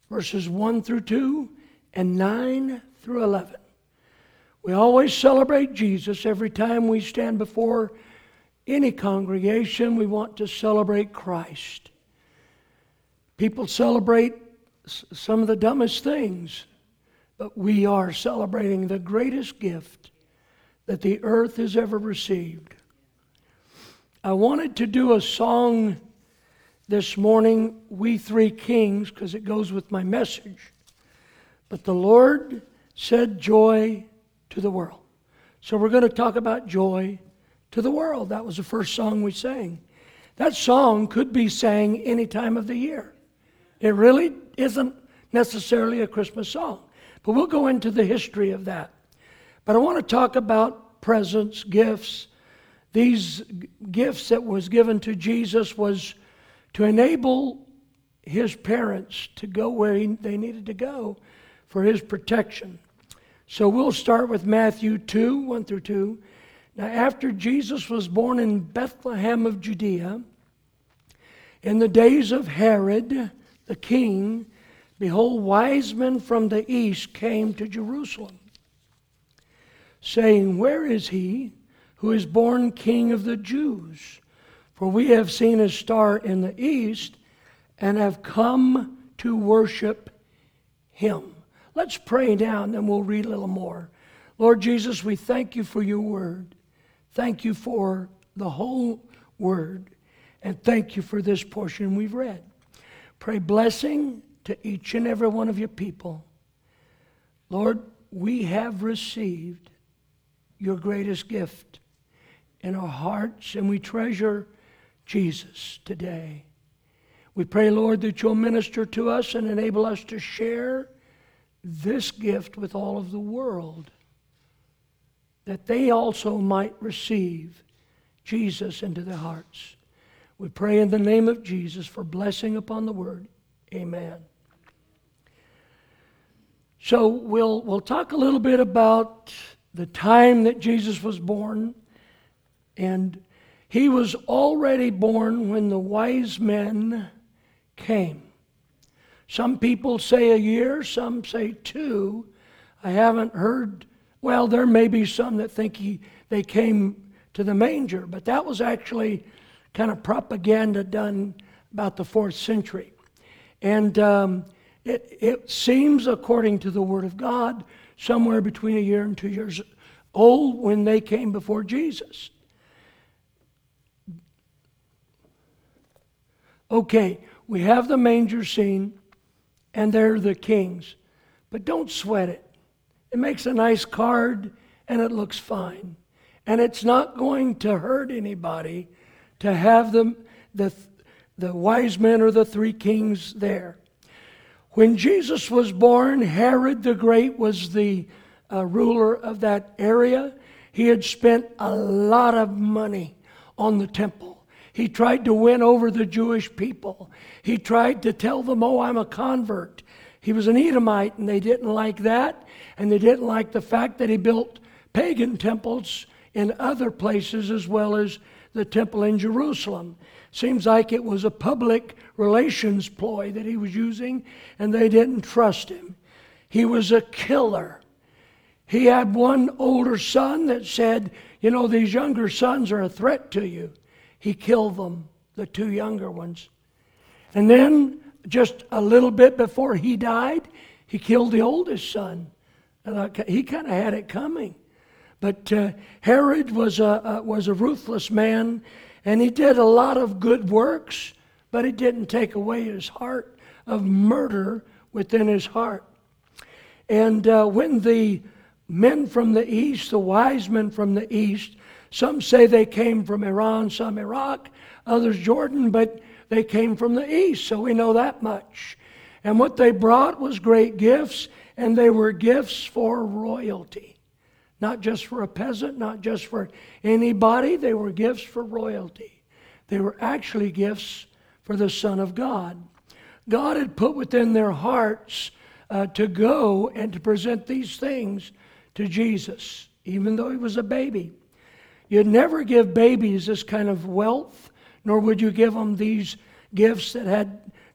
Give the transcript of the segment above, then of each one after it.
verses 1 through 2 and 9 through 11. We always celebrate Jesus. Every time we stand before any congregation, we want to celebrate Christ. People celebrate some of the dumbest things, but we are celebrating the greatest gift that the earth has ever received. I wanted to do a song this morning, We Three Kings, because it goes with my message. But the Lord said joy to the world. So we're going to talk about joy to the world. That was the first song we sang. That song could be sang any time of the year. It really isn't necessarily a Christmas song. But we'll go into the history of that. But I want to talk about presents, gifts. These gifts that was given to Jesus was to enable his parents to go where they needed to go for his protection. So we'll start with Matthew 2, 1 through 2. Now after Jesus was born in Bethlehem of Judea, in the days of Herod the king, behold, wise men from the east came to Jerusalem, saying, where is he who is born King of the Jews? For we have seen his star in the east and have come to worship him. Let's pray now, and then we'll read a little more. Lord Jesus, we thank you for your word. Thank you for the whole word. And thank you for this portion we've read. Pray blessing to each and every one of your people. Lord, we have received your greatest gift in our hearts, and we treasure Jesus today. We pray, Lord, that you'll minister to us and enable us to share this gift with all of the world, that they also might receive Jesus into their hearts. We pray in the name of Jesus for blessing upon the word. Amen. So we'll talk a little bit about the time that Jesus was born. And he was already born when the wise men came. Some people say a year, some say 2. I haven't heard, well, there may be some that think they came to the manger, but that was actually kind of propaganda done about the 4th century. And it seems, according to the Word of God, somewhere between a year and 2 years old when they came before Jesus. Okay, we have the manger scene, and they're the kings. But don't sweat it. It makes a nice card, and it looks fine. And it's not going to hurt anybody to have the wise men or the 3 kings there. When Jesus was born, Herod the Great was the ruler of that area. He had spent a lot of money on the temple. He tried to win over the Jewish people. He tried to tell them, oh, I'm a convert. He was an Edomite, and they didn't like that. And they didn't like the fact that he built pagan temples in other places as well as the temple in Jerusalem. Seems like it was a public relations ploy that he was using, and they didn't trust him. He was a killer. He had one older son that said, you know, these younger sons are a threat to you. He killed them, the 2 younger ones. And then, just a little bit before he died, he killed the oldest son. And he kind of had it coming. But Herod was a ruthless man, and he did a lot of good works, but it didn't take away his heart of murder within his heart. And when the men from the east, the wise men from the east, some say they came from Iran, some Iraq, others Jordan, but they came from the east, so we know that much. And what they brought was great gifts, and they were gifts for royalty. Not just for a peasant, not just for anybody, they were gifts for royalty. They were actually gifts for the Son of God. God had put within their hearts to go and to present these things to Jesus, even though he was a baby. You'd never give babies this kind of wealth, nor would you give them these gifts that had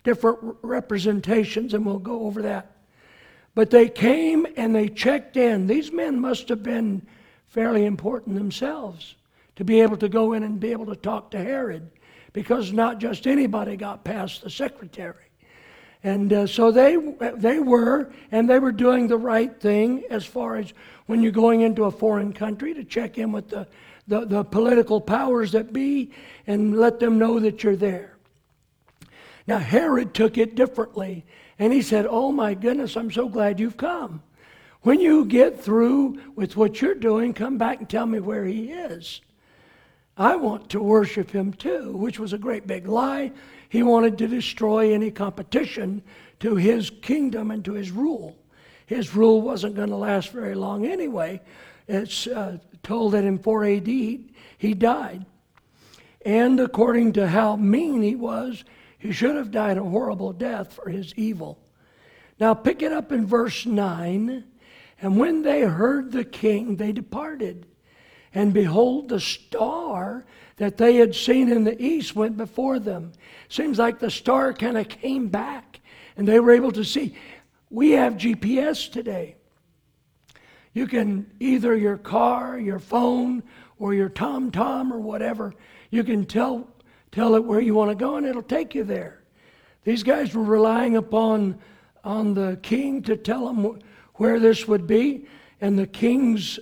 different representations, and we'll go over that. But they came and they checked in. These men must have been fairly important themselves to be able to go in and be able to talk to Herod, because not just anybody got past the secretary. And so they were doing the right thing as far as when you're going into a foreign country to check in with the political powers that be and let them know that you're there. Now Herod took it differently, and he said, "Oh my goodness, I'm so glad you've come. When you get through with what you're doing, come back and tell me where he is. I want to worship him too," which was a great big lie. He wanted to destroy any competition to his kingdom and to his rule. His rule wasn't going to last very long anyway. It's told that in 4 AD he died. And according to how mean he was, he should have died a horrible death for his evil. Now pick it up in verse 9. "And when they heard the king, they departed. And behold, the star that they had seen in the east went before them." Seems like the star kind of came back, and they were able to see. We have GPS today. You can, either your car, your phone, or your TomTom or whatever, you can tell it where you want to go, and it'll take you there. These guys were relying upon the king to tell them where this would be, and the king's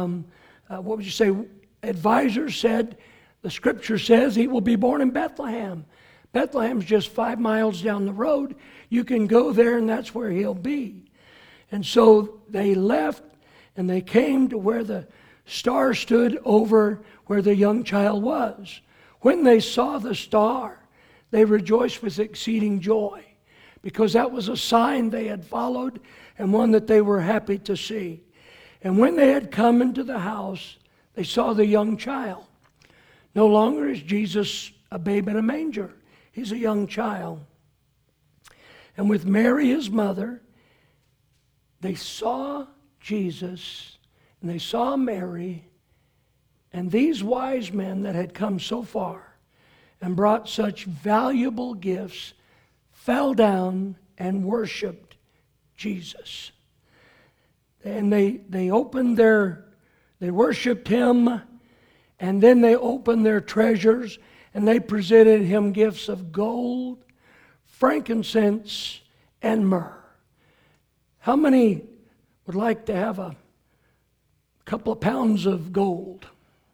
advisor said, the scripture says he will be born in Bethlehem. Bethlehem's just 5 miles down the road. You can go there, and that's where he'll be. And so they left, and they came to where the star stood over where the young child was. When they saw the star, they rejoiced with exceeding joy, because that was a sign they had followed and one that they were happy to see. And when they had come into the house, they saw the young child. No longer is Jesus a babe in a manger. He's a young child. And with Mary, his mother, they saw Jesus, and they saw Mary, and these wise men that had come so far and brought such valuable gifts fell down and worshiped Jesus. And they worshiped him, and then they opened their treasures, and they presented him gifts of gold, frankincense, and myrrh. How many would like to have a couple of pounds of gold?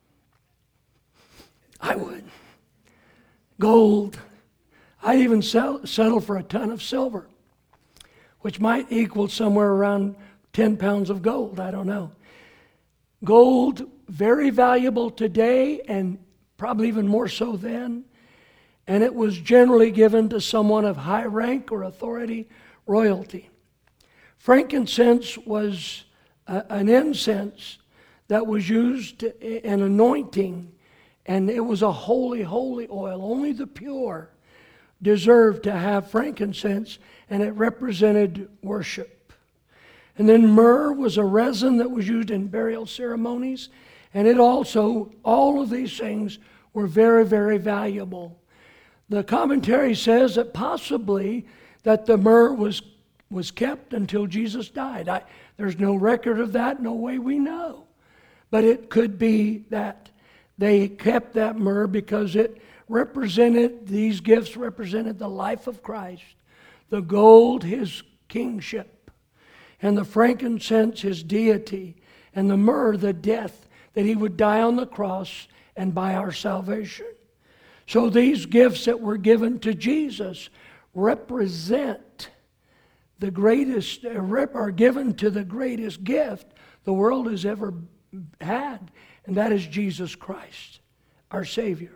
I would. Gold. I'd even settle for a ton of silver, which might equal somewhere around 10 pounds of gold. I don't know. Gold, very valuable today, and probably even more so then. And it was generally given to someone of high rank or authority, royalty. Frankincense was an incense that was used in anointing, and it was a holy, holy oil. Only the pure deserved to have frankincense, and it represented worship. And then myrrh was a resin that was used in burial ceremonies, and it also, all of these things were very, very valuable. The commentary says that possibly that the myrrh was kept until Jesus died. There's no record of that, no way we know. But it could be that they kept that myrrh because these gifts represented the life of Christ. The gold, his kingship. And the frankincense, his deity. And the myrrh, the death, that he would die on the cross and buy our salvation. So these gifts that were given to Jesus represent the greatest, are given to the greatest gift the world has ever had, and that is Jesus Christ, our Savior.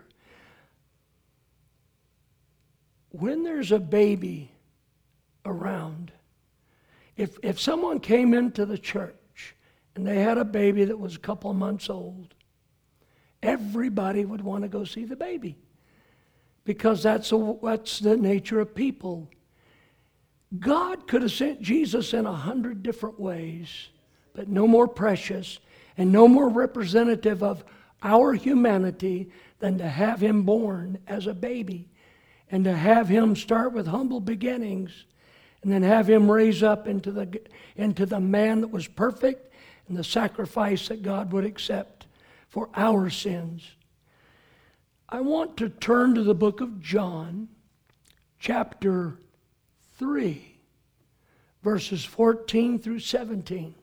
When there's a baby around, if someone came into the church and they had a baby that was a couple of months old, everybody would want to go see the baby, because that's the nature of people. God could have sent Jesus in 100 different ways, but no more precious and no more representative of our humanity than to have him born as a baby. and to have him start with humble beginnings and then have him raise up into the man that was perfect and the sacrifice that God would accept for our sins. I want to turn to the book of John, chapter 3, verses 14 through 17.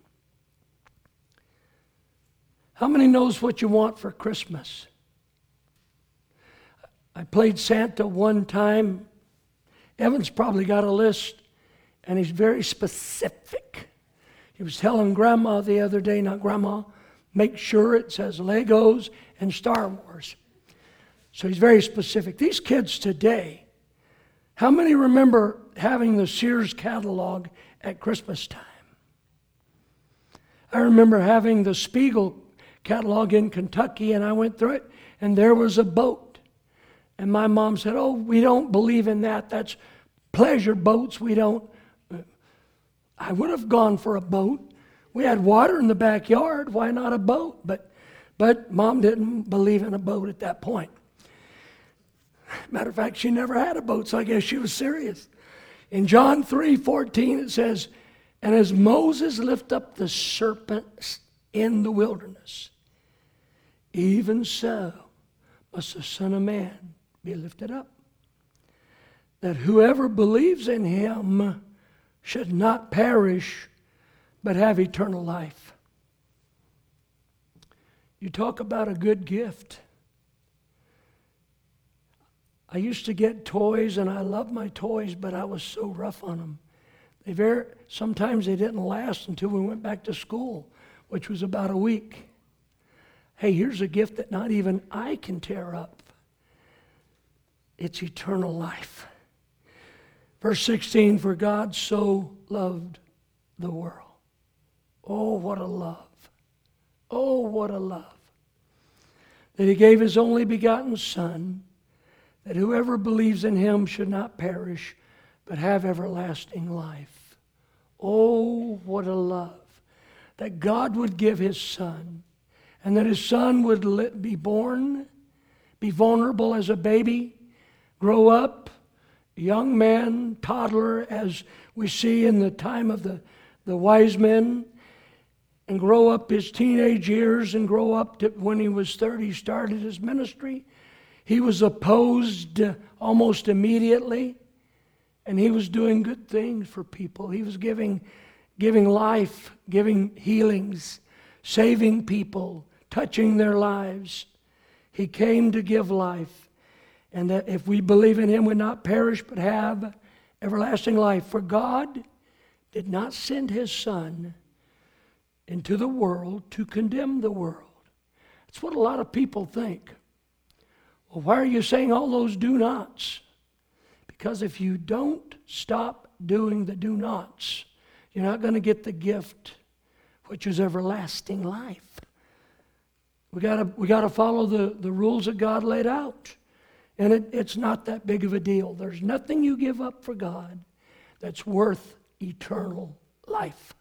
How many knows what you want for Christmas? I played Santa one time. Evan's probably got a list, and he's very specific. He was telling Grandma the other day, not Grandma, make sure it says Legos and Star Wars. So he's very specific. These kids today, how many remember having the Sears catalog at Christmas time? I remember having the Spiegel catalog in Kentucky, and I went through it, and there was a boat. And my mom said, "Oh, we don't believe in that. That's pleasure boats. We don't." I would have gone for a boat. We had water in the backyard. Why not a boat? But Mom didn't believe in a boat at that point. Matter of fact, she never had a boat, so I guess she was serious. In John 3:14, it says, "And as Moses lifted up the serpents in the wilderness, even so must the Son of Man be lifted up, that whoever believes in him should not perish, but have eternal life." You talk about a good gift. I used to get toys, and I loved my toys, but I was so rough on them. Sometimes they didn't last until we went back to school, which was about a week. Hey, here's a gift that not even I can tear up. It's eternal life. Verse 16, "For God so loved the world." Oh, what a love. Oh, what a love. That he gave his only begotten Son, that whoever believes in him should not perish, but have everlasting life. Oh, what a love. That God would give his Son, and that his Son would be born, be vulnerable as a baby, grow up, young man, toddler, as we see in the time of the wise men, and grow up his teenage years and grow up to when he was 30, started his ministry. He was opposed almost immediately, and he was doing good things for people. He was giving life, giving healings, saving people, touching their lives. He came to give life, and that if we believe in him, we not perish but have everlasting life. For God did not send his Son into the world to condemn the world. That's what a lot of people think. Well, why are you saying all those do nots? Because if you don't stop doing the do nots, you're not going to get the gift, which is everlasting life. We got to follow the rules that God laid out. And it's not that big of a deal. There's nothing you give up for God that's worth eternal life.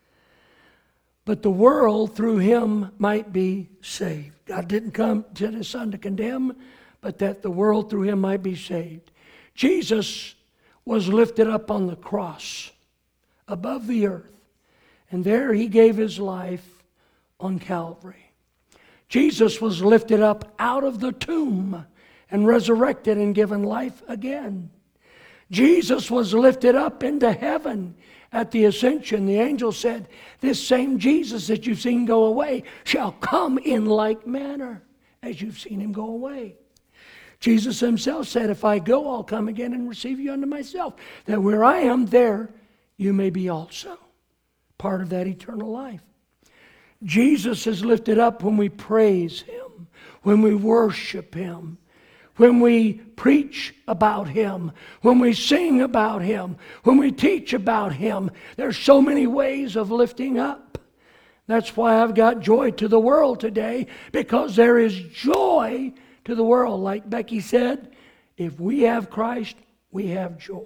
But the world through him might be saved. God didn't come to his Son to condemn, but that the world through him might be saved. Jesus was lifted up on the cross above the earth, and there he gave his life on Calvary. Jesus was lifted up out of the tomb and resurrected and given life again. Jesus was lifted up into heaven at the ascension. The angel said, "This same Jesus that you've seen go away shall come in like manner as you've seen him go away." Jesus himself said, "If I go, I'll come again and receive you unto myself, that where I am, there you may be also." Part of that eternal life. Jesus is lifted up when we praise him, when we worship him, when we preach about him, when we sing about him, when we teach about him. There's so many ways of lifting up. That's why I've got joy to the world today, because there is joy to the world. Like Becky said, if we have Christ, we have joy.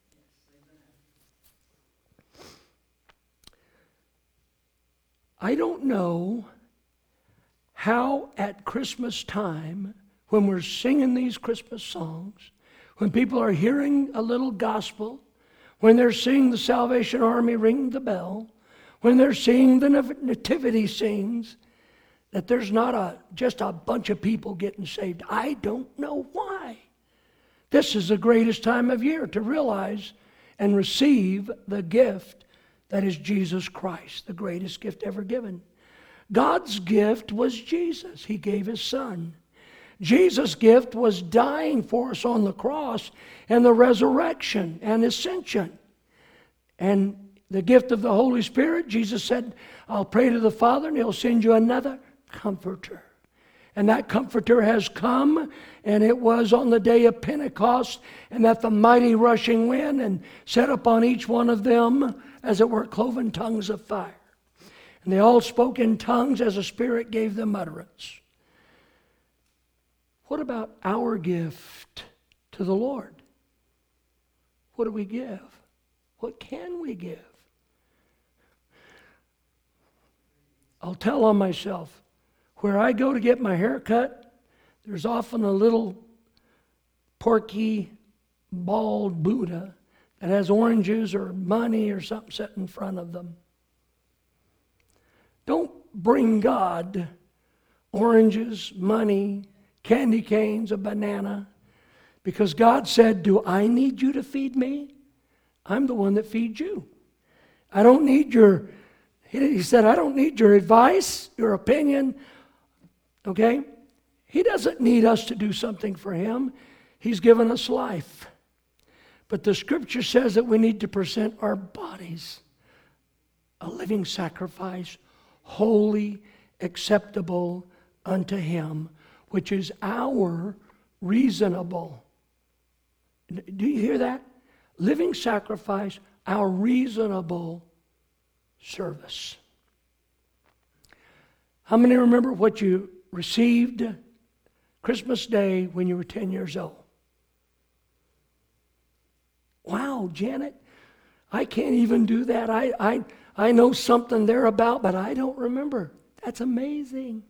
I don't know how at Christmas time, when we're singing these Christmas songs, when people are hearing a little gospel, when they're seeing the Salvation Army ring the bell, when they're seeing the nativity scenes, that there's not just a bunch of people getting saved. I don't know why. This is the greatest time of year to realize and receive the gift that is Jesus Christ, the greatest gift ever given. God's gift was Jesus. He gave His Son. Jesus' gift was dying for us on the cross and the resurrection and ascension. And the gift of the Holy Spirit, Jesus said, I'll pray to the Father and He'll send you another Comforter. And that Comforter has come, and it was on the day of Pentecost, and that the mighty rushing wind and set upon each one of them, as it were, cloven tongues of fire. And they all spoke in tongues as the Spirit gave them utterance. What about our gift to the Lord? What do we give? What can we give? I'll tell on myself. Where I go to get my hair cut, there's often a little porky, bald Buddha that has oranges or money or something set in front of them. Don't bring God oranges, money, candy canes, a banana, because God said, do I need you to feed me? I'm the one that feeds you. I don't need He said, I don't need your advice, your opinion. Okay? He doesn't need us to do something for Him. He's given us life. But the Scripture says that we need to present our bodies a living sacrifice, holy, acceptable unto Him, which is our reasonable. Do you hear that? Living sacrifice, our reasonable service. How many remember what you received Christmas Day when you were 10 years old? Wow, Janet, I can't even do that. I know something thereabout, but I don't remember. That's amazing.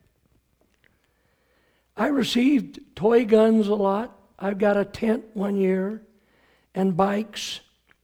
I received toy guns a lot. I've got a tent one year and bikes.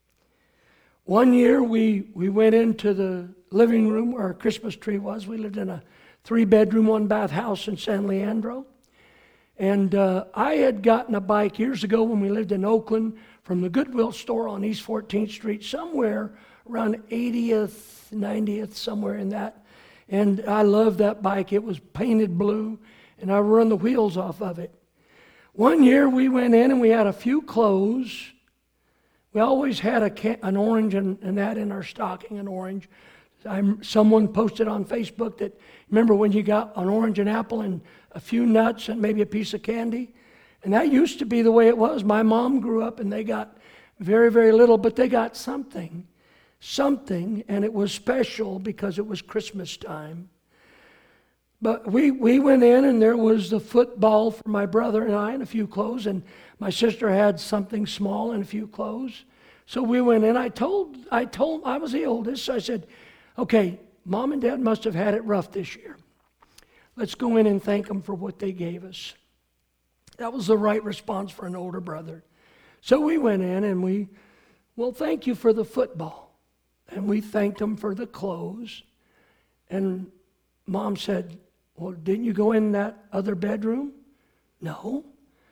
One year we went into the living room where our Christmas tree was. We lived in a 3-bedroom, 1-bath house in San Leandro. And I had gotten a bike years ago when we lived in Oakland from the Goodwill store on East 14th Street, somewhere around 80th, 90th, somewhere in that. And I loved that bike. It was painted blue, and I run the wheels off of it. One year we went in and we had a few clothes. We always had an orange and that in our stocking, an orange. Someone posted on Facebook that, remember when you got an orange and apple and a few nuts and maybe a piece of candy? And that used to be the way it was. My mom grew up and they got very, very little, but they got something, and it was special because it was Christmas time. But we went in and there was the football for my brother and I and a few clothes, and my sister had something small and a few clothes. So we went in. I was the oldest, so I said, okay, Mom and Dad must have had it rough this year. Let's go in and thank them for what they gave us. That was the right response for an older brother. So we went in and thank you for the football. And we thanked them for the clothes. And Mom said, well, didn't you go in that other bedroom? No.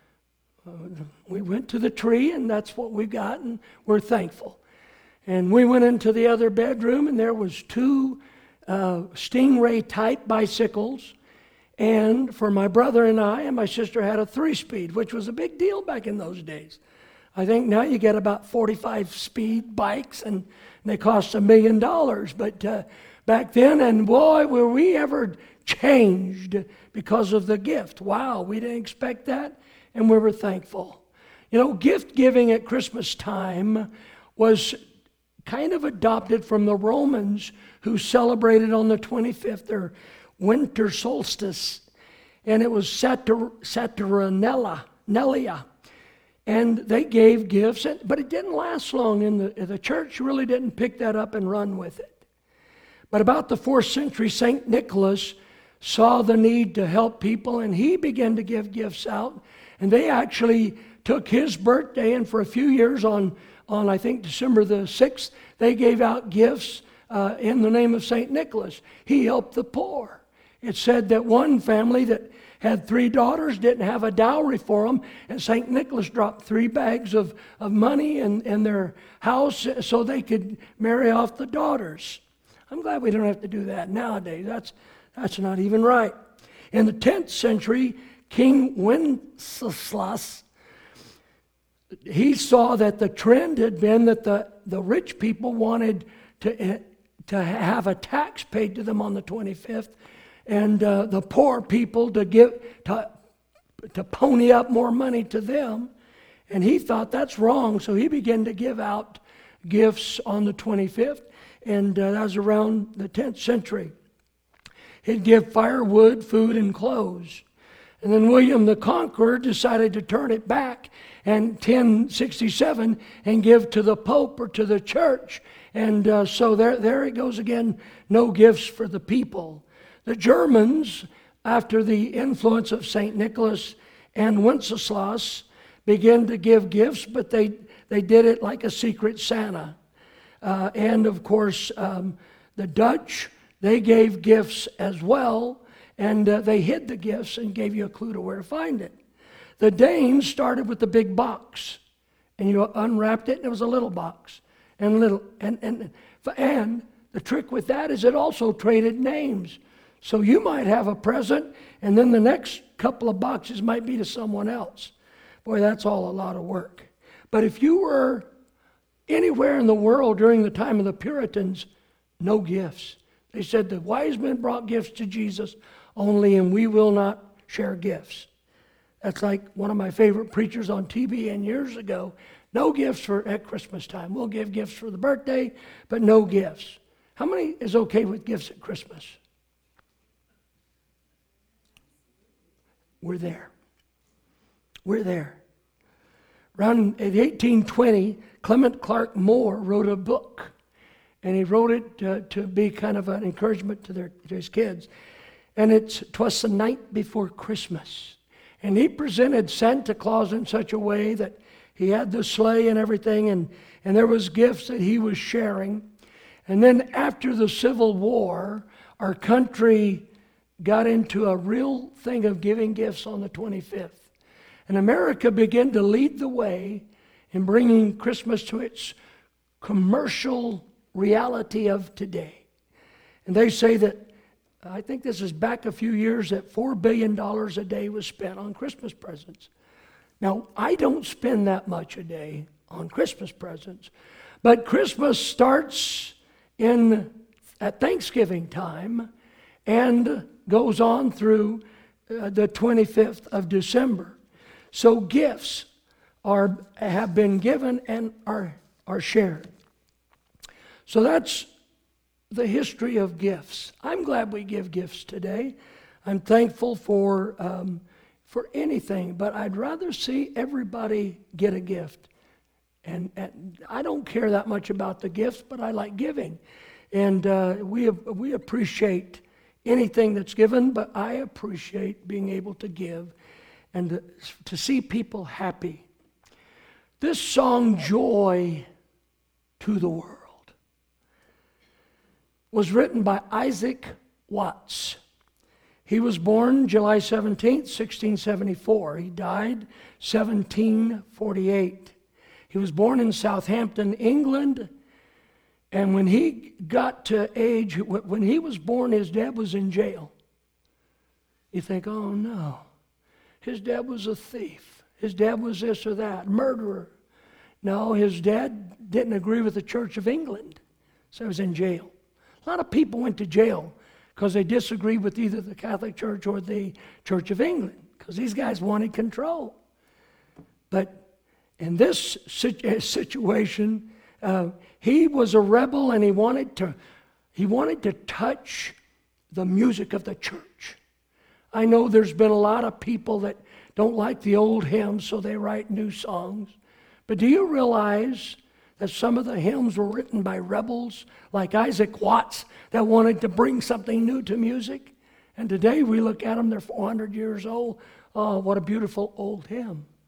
We went to the tree and that's what we got and we're thankful. And we went into the other bedroom and there was 2 Stingray type bicycles. And for my brother and I, and my sister had a 3-speed, which was a big deal back in those days. I think now you get about 45-speed bikes, and they cost $1 million. But back then, and boy, were we ever changed because of the gift. Wow, we didn't expect that, and we were thankful. You know, gift giving at Christmas time was kind of adopted from the Romans, who celebrated on the 25th their winter solstice, and it was Saturnalia. And they gave gifts, but it didn't last long. In the church really didn't pick that up and run with it. But about the 4th century, St. Nicholas saw the need to help people, and he began to give gifts out. And they actually took his birthday, and for a few years on I think December the 6th, they gave out gifts in the name of St. Nicholas. He helped the poor. It said that one family that had 3 daughters didn't have a dowry for them, and St. Nicholas dropped 3 bags of money in their house so they could marry off the daughters. I'm glad we don't have to do that nowadays. That's not even right. In the 10th century, King Wenceslas, he saw that the trend had been that the rich people wanted to have a tax paid to them on the 25th, and the poor people to pony up more money to them. And he thought that's wrong, so he began to give out gifts on the 25th, and that was around the 10th century. He'd give firewood, food, and clothes. And then William the Conqueror decided to turn it back in 1067 and give to the Pope or to the church. And so there it goes again, no gifts for the people. The Germans, after the influence of St. Nicholas and Wenceslas, began to give gifts, but they did it like a secret Santa. And of course, the Dutch, they gave gifts as well, and they hid the gifts and gave you a clue to where to find it. The Danes started with the big box, and you unwrapped it, and it was a little box. And the trick with that is it also traded names. So you might have a present, and then the next couple of boxes might be to someone else. Boy, that's all a lot of work. But if you were anywhere in the world during the time of the Puritans, no gifts. They said the wise men brought gifts to Jesus only, and we will not share gifts. That's like one of my favorite preachers on TBN years ago. No gifts at Christmas time. We'll give gifts for the birthday, but no gifts. How many is okay with gifts at Christmas? We're there. We're there. Around 1820, Clement Clark Moore wrote a book, and he wrote it to be kind of an encouragement to his kids. And 'twas the night before Christmas. And he presented Santa Claus in such a way that he had the sleigh and everything, and there was gifts that he was sharing. And then after the Civil War, our country got into a real thing of giving gifts on the 25th. And America began to lead the way in bringing Christmas to its commercial reality of today. And they say that, I think this is back a few years, that $4 billion a day was spent on Christmas presents. Now, I don't spend that much a day on Christmas presents, but Christmas starts at Thanksgiving time and goes on through the 25th of December. So gifts have been given and are shared. So that's the history of gifts. I'm glad we give gifts today. I'm thankful for anything, but I'd rather see everybody get a gift. And I don't care that much about the gifts, but I like giving. And we appreciate anything that's given, but I appreciate being able to give and to see people happy. This song, Joy to the World, was written by Isaac Watts. He was born July 17th, 1674. He died 1748. He was born in Southampton, England. And when he got to age, when he was born, his dad was in jail. You think, oh no, his dad was a thief. His dad was this or that, murderer. No, his dad didn't agree with the Church of England, so he was in jail. A lot of people went to jail because they disagreed with either the Catholic Church or the Church of England, because these guys wanted control. But in this situation, he was a rebel, and he wanted to touch the music of the church. I know there's been a lot of people that don't like the old hymns, so they write new songs. But do you realize that some of the hymns were written by rebels like Isaac Watts that wanted to bring something new to music? And today we look at them, they're 400 years old. Oh, what a beautiful old hymn.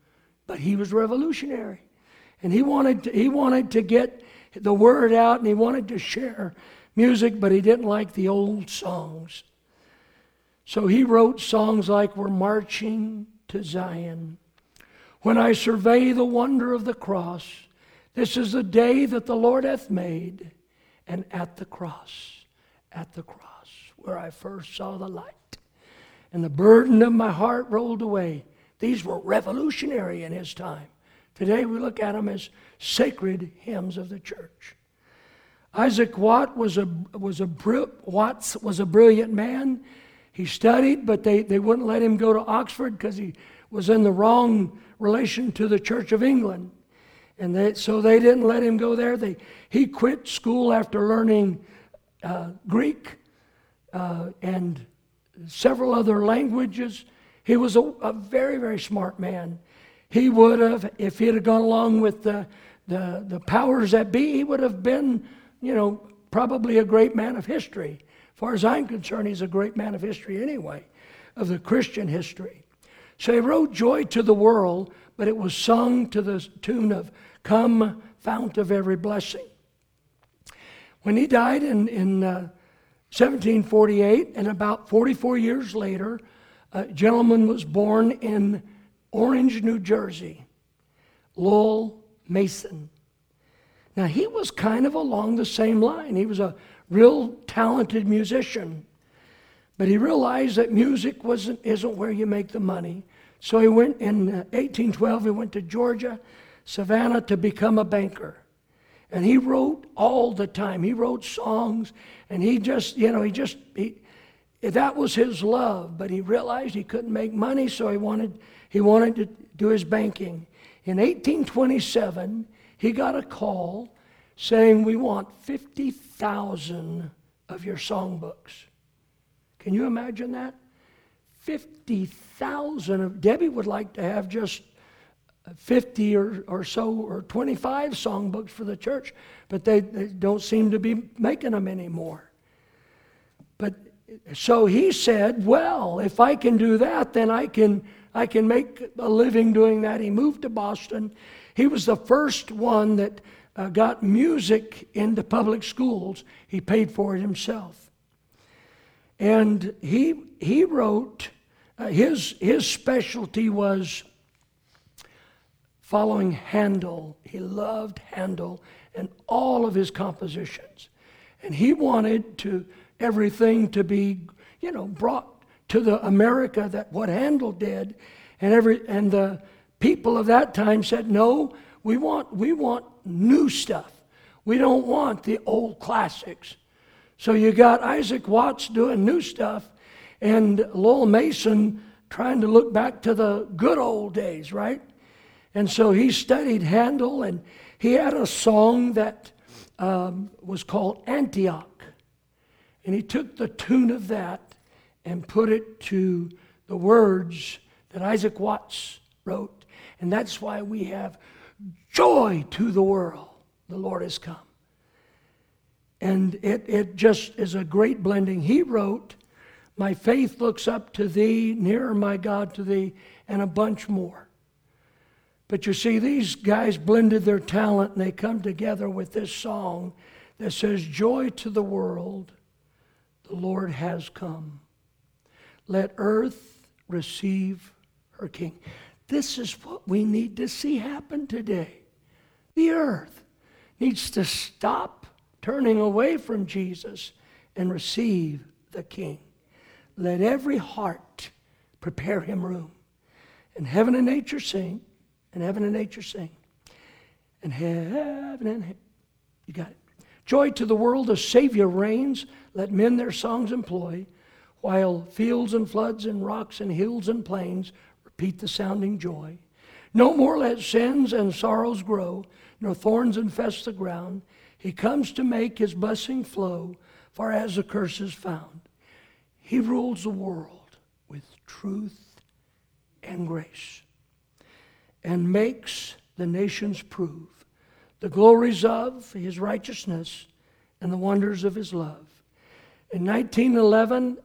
But he was revolutionary. And he wanted to get the word out, and he wanted to share music, but he didn't like the old songs. So he wrote songs like "We're Marching to Zion," "When I survey the wonder of the cross, this is the day that the Lord hath made," and at the cross, where I first saw the light, and the burden of my heart rolled away. These were revolutionary in his time. Today we look at them as sacred hymns of the church. Isaac Watts was a brilliant man. He studied, but they wouldn't let him go to Oxford because he was in the wrong relation to the Church of England. And so they didn't let him go there. He quit school after learning Greek and several other languages. He was a very, very smart man. He would have, if he had gone along with the powers that be, he would have been, probably a great man of history. As far as I'm concerned, he's a great man of history anyway, of the Christian history. So he wrote "Joy to the World," but it was sung to the tune of "Come, Fount of Every Blessing." When he died in 1748, and about 44 years later, a gentleman was born in Orange, New Jersey, Lowell Mason. Now, he was kind of along the same line. He was a real talented musician, but he realized that music isn't where you make the money. So he went in 1812. He went to Georgia, Savannah, to become a banker, and he wrote all the time. He wrote songs, and that was his love. But he realized he couldn't make money, so he wanted to do his banking. In 1827, he got a call saying, "We want 50,000 of your songbooks." Can you imagine that? 50,000 Debbie would like to have just 50 or so, or 25 songbooks for the church, but they don't seem to be making them anymore. But so he said, "Well, if I can do that, then I can make a living doing that." He moved to Boston. He was the first one that got music into public schools. He paid for it himself. And he wrote, his specialty was following Handel. He loved Handel and all of his compositions. And he wanted everything to be, brought to the America that what Handel did. And the people of that time said, "No, we want new stuff. We don't want the old classics." So you got Isaac Watts doing new stuff, and Lowell Mason trying to look back to the good old days, right? And so he studied Handel, and he had a song that was called "Antioch." And he took the tune of that and put it to the words that Isaac Watts wrote. And that's why we have "Joy to the world, the Lord has come." And it just is a great blending. He wrote, "My faith looks up to thee, nearer my God to thee," and a bunch more. But you see, these guys blended their talent, and they come together with this song that says, "Joy to the world, the Lord has come. Let earth receive her King." This is what we need to see happen today. The earth needs to stop turning away from Jesus and receive the King. Let every heart prepare him room. And heaven and nature sing, and heaven and nature sing, and heaven and heaven. You got it. "Joy to the world, the Savior reigns. Let men their songs employ, while fields and floods and rocks and hills and plains repeat the sounding joy. No more let sins and sorrows grow, nor thorns infest the ground. He comes to make his blessing flow, far as the curse is found. He rules the world with truth and grace, and makes the nations prove the glories of his righteousness and the wonders of his love." In 1911,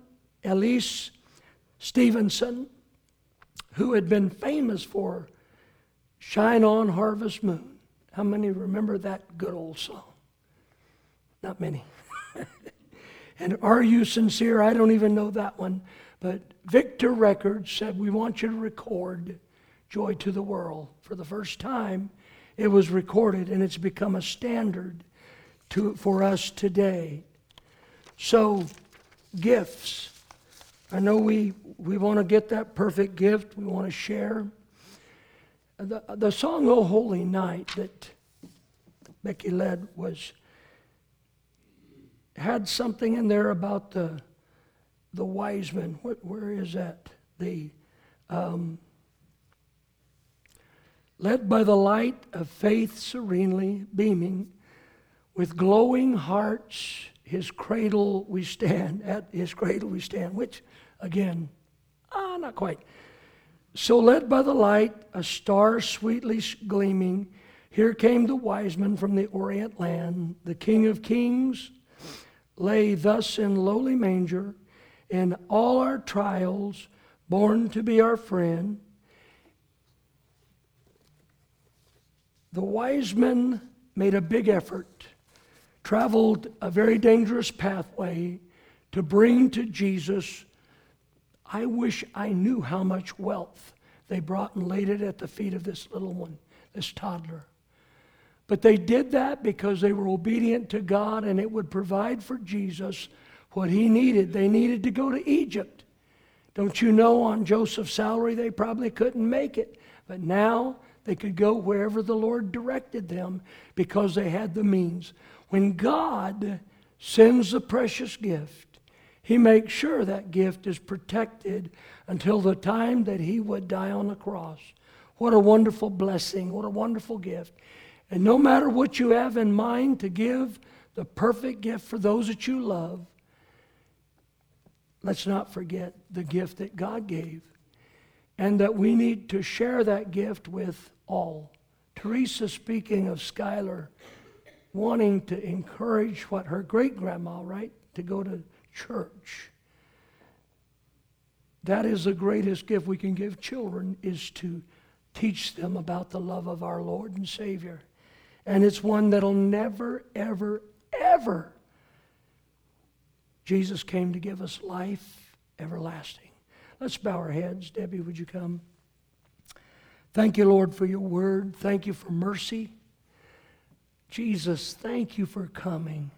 Elise Stevenson, who had been famous for Shine on, harvest moon. How many remember that good old song? Not many. And Are You Sincere? I don't even know that one. But Victor Records said, we want you to record Joy to the World. For the first time, it was recorded, and it's become a standard for us today. So, gifts. I know we want to get that perfect gift. We want to share. The song, "O Holy Night," that Becky led had something in there about the wise men. Where is that? Led by the light of faith serenely beaming, with glowing hearts his cradle we stand, at his cradle we stand, which, again, not quite. So led by the light, a star sweetly gleaming, here came the wise men from the Orient land. The King of Kings lay thus in lowly manger, in all our trials, born to be our friend. The wise men made a big effort, traveled a very dangerous pathway to bring to Jesus. I wish I knew how much wealth they brought and laid it at the feet of this little one, this toddler. But they did that because they were obedient to God, and it would provide for Jesus what he needed. They needed to go to Egypt. Don't you know, on Joseph's salary, they probably couldn't make it. But now they could go wherever the Lord directed them because they had the means. When God sends the precious gift, he makes sure that gift is protected until the time that he would die on the cross. What a wonderful blessing. What a wonderful gift. And no matter what you have in mind to give the perfect gift for those that you love, let's not forget the gift that God gave, and that we need to share that gift with all. Teresa, speaking of Skylar, wanting to encourage her great-grandma, right, to go to church. That is the greatest gift we can give children, is to teach them about the love of our Lord and Savior. And it's one that'll never, ever, ever. Jesus came to give us life everlasting. Let's bow our heads. Debbie, would you come? Thank you, Lord, for your word. Thank you for mercy. Jesus, thank you for coming.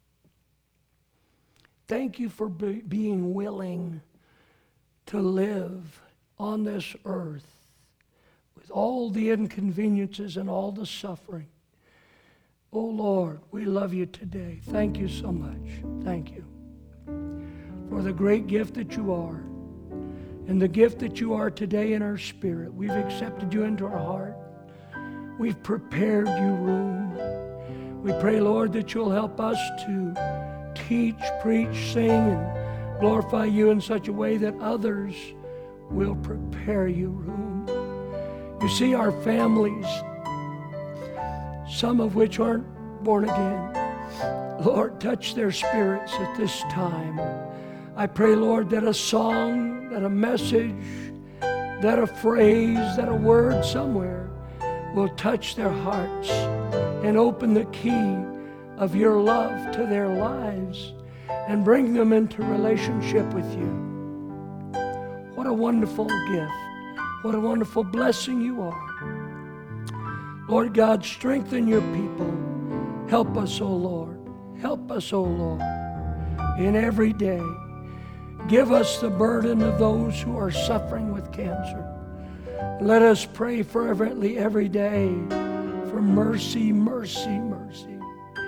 Thank you for being willing to live on this earth with all the inconveniences and all the suffering. Oh, Lord, we love you today. Thank you so much. Thank you for the great gift that you are, and the gift that you are today in our spirit. We've accepted you into our heart. We've prepared you room. We pray, Lord, that you'll help us to teach, preach, sing, and glorify you in such a way that others will prepare you room. You see, our families, some of which aren't born again, Lord, touch their spirits at this time. I pray, Lord, that a song, that a message, that a phrase, that a word somewhere will touch their hearts and open the key of your love to their lives and bring them into relationship with you. What a wonderful gift. What a wonderful blessing you are. Lord God, strengthen your people. Help us, O Lord. Help us, O Lord, in every day. Give us the burden of those who are suffering with cancer. Let us pray fervently every day for mercy, mercy, mercy.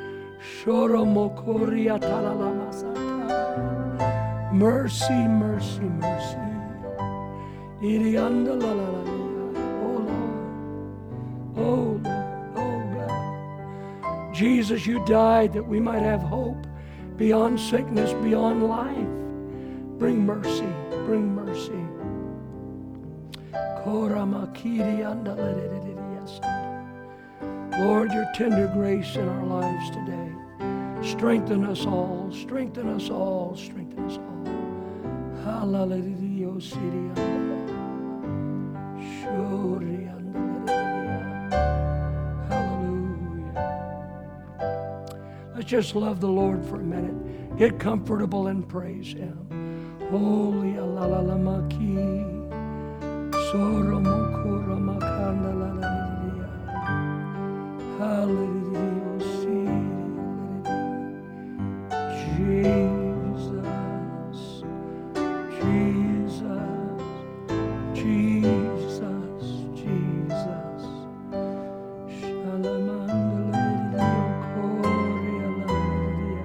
Mercy, mercy, mercy. Oh Lord, oh Lord, oh God. Jesus, you died that we might have hope beyond sickness, beyond life. Bring mercy, bring mercy. Lord, your tender grace in our lives today. Strengthen us all, strengthen us all, strengthen us all. Hallelujah. just love the Lord for a minute. Get comfortable and praise Him. Holy alalamaki, soromokura makanda lalaliya, hallelujah, Jesus, Jesus, Jesus, Jesus, shalamanda korea lalaliya.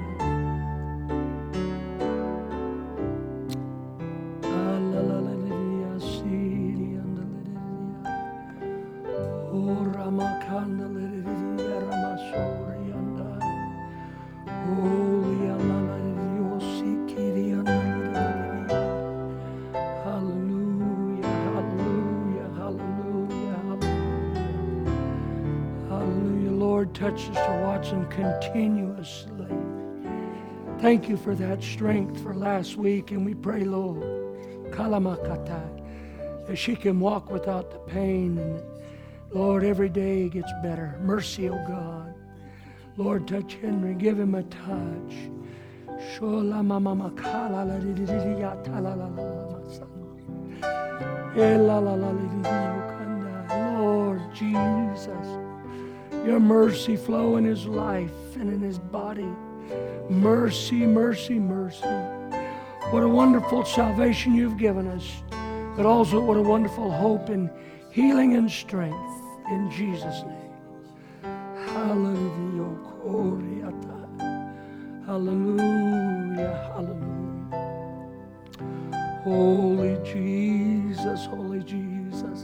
Hallelujah, hallelujah, hallelujah, hallelujah. Lord, touch Sister Watson continuously. Thank you for that strength for last week, and we pray, Lord, Kalamakata, that she can walk without the pain, and Lord, every day gets better. Mercy, oh God. Lord, touch Henry, give him a touch. Lord Jesus, your mercy flow in his life and in his body. Mercy, mercy, mercy. What a wonderful salvation you've given us, but also what a wonderful hope and healing and strength in Jesus' name. Hallelujah. Hallelujah. Hallelujah. Holy Jesus, holy Jesus.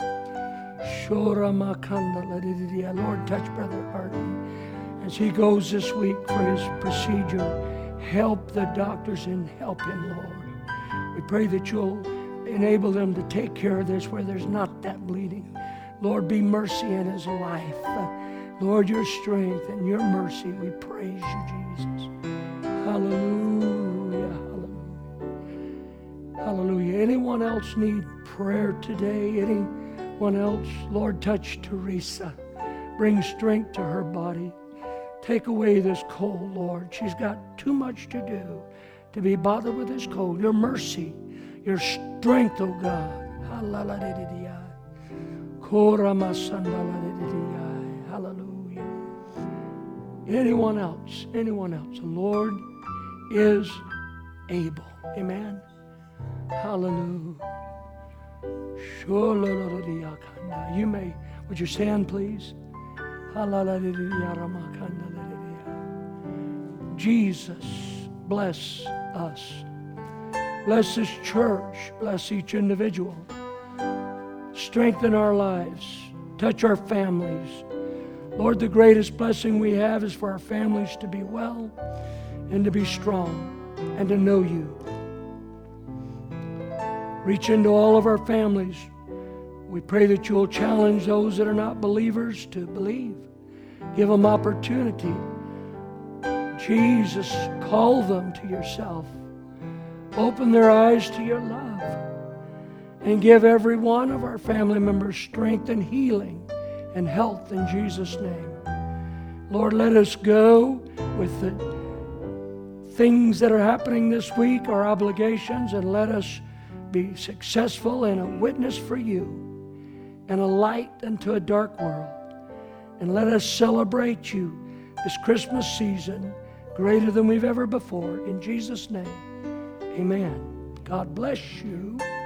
Lord, touch Brother Arden as he goes this week for his procedure. Help the doctors and help him, Lord. We pray that you'll enable them to take care of this where there's not that bleeding. Lord, be mercy in his life. Lord, your strength and your mercy, we praise you, Jesus. Hallelujah, hallelujah. Hallelujah. Anyone else need prayer today? Anyone else? Lord, touch Teresa. Bring strength to her body. Take away this cold, Lord. She's got too much to do to be bothered with this cold. Your mercy, your strength, oh God. Hallelujah. Anyone else? Anyone else? The Lord is able. Amen. Hallelujah. You may, would you stand, please? Jesus, bless us. Bless this church. Bless each individual. Strengthen our lives. Touch our families. Lord, the greatest blessing we have is for our families to be well and to be strong and to know you. Reach into all of our families. We pray that you'll challenge those that are not believers to believe. Give them opportunity. Jesus, call them to yourself. Open their eyes to your love. And give every one of our family members strength and healing and health in Jesus' name. Lord, let us go with the things that are happening this week, our obligations, and let us be successful and a witness for you and a light unto a dark world. And let us celebrate you this Christmas season greater than we've ever before. In Jesus' name, amen. God bless you.